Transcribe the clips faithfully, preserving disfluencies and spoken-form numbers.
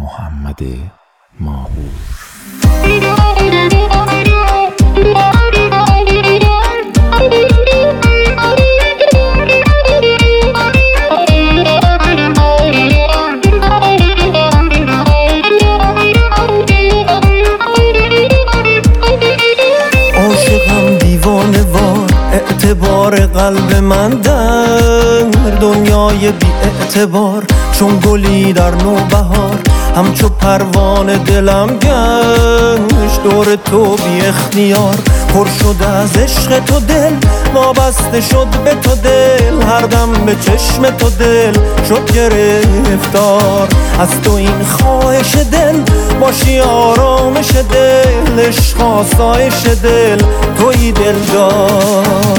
محمد ماهور. عاشقم دیوانه وار، اعتبار قلب من در دنیای بی اعتبار، چون گلی در نوبهار، همچو پروانه دلم گشت دور تو بی اختیار. پر شده از عشق تو دل، وابسته شد به تو دل، هر دم به چشم تو دل شد گرفتار. از تو این خواهش دل باشی آرامش دل، عشق آسایش دل تویی دلدار.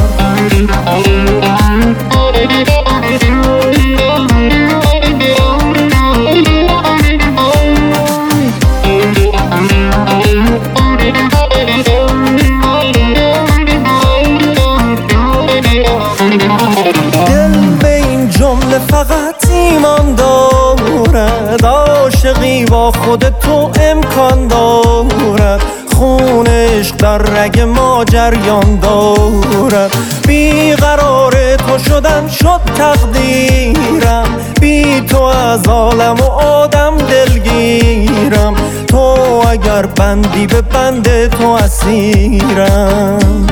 فقط ایمان دارد، عاشقی با خود تو امکان دارد، خون عشق در رگ ما جریان دارد. بیقرار تو شدن شد تقدیرم، بی تو از عالم و آدم دلگیرم. تو اگر بندی به بند تو اسیرم.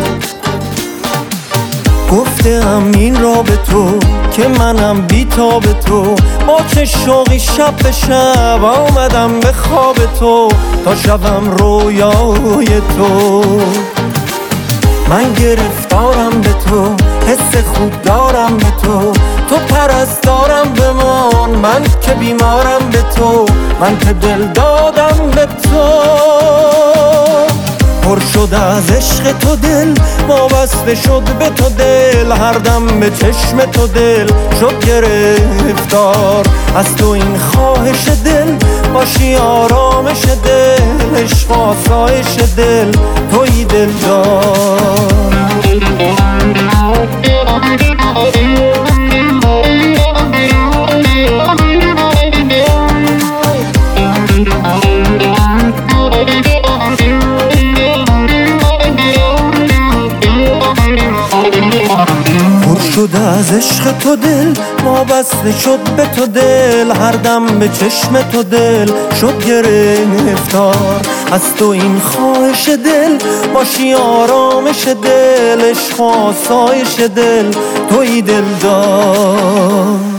گفتم این را به تو که منم بی تاب تو، با چه شوقی شب به شب آمدم به خواب تو، تا شبم رویای تو. من گرفتارم به تو، حس خوب دارم به تو، تو پرستارم بمان، من که بیمارم به تو، من که دل دادم به تو. پر شده از عشق تو دل، وابسته شد به تو دل، هر دم به چشم تو دل شد گرفتار. از تو این خواهش دل باشی آرامش دل، عشق آسایش دل تویی دلدار. شده از عشق تو دل، وابسته شد به تو دل، هر دم به چشم تو دل شد گرفتار. از تو این خواهش دل باشی آرامش دل، عشق و آسایش دل تویی دلدار.